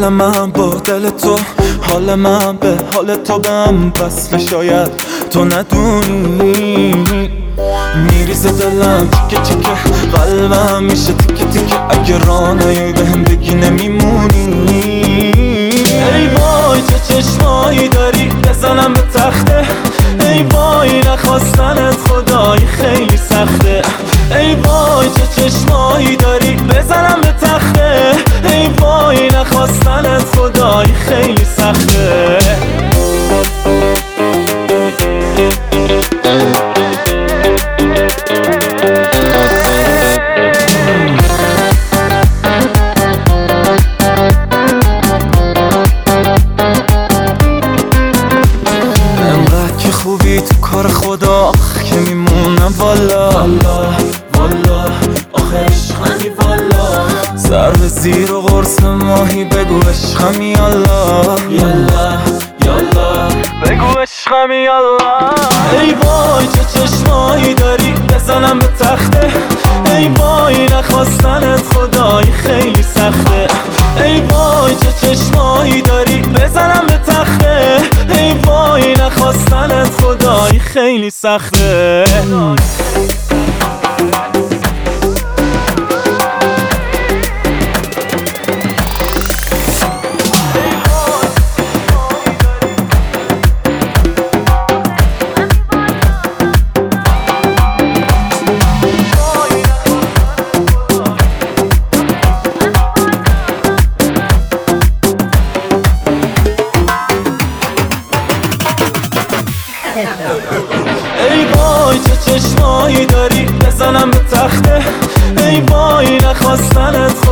دل من با دل تو، حال من به حال تو به هم وصل، شاید تو ندونی میریزه دلم تیکه تیکه، قلبم میشه تیکه تیکه، اگه راه نیای بهم بگی نمیمونی. ای وای چه چشمایی داری بزنم به تخته، ای وای نخواستنت خدایی خیلی سخته، ای وای چه چشمایی داری بزنم به تخته، ای وای نخواستنت خدایی خیلی سخته. خوبی تو کار خدا که میمونم والا والا والا، آخه عشقمی والا، سر به زیر و قرص ماهی بگو عشقمی یالا یالا یالا، بگو عشقمی یالا. ای وای چه چشمایی داری بزنم به تخته، ای وای نخواستنت خدایی خیلی سخته، ای وای چه چشمایی داری بزنم به تخته، ای وای نخواستنت خدایی خیلی سخته. ای وای چه چشمایی داری بزنم به تخته، ای وای نخواستنت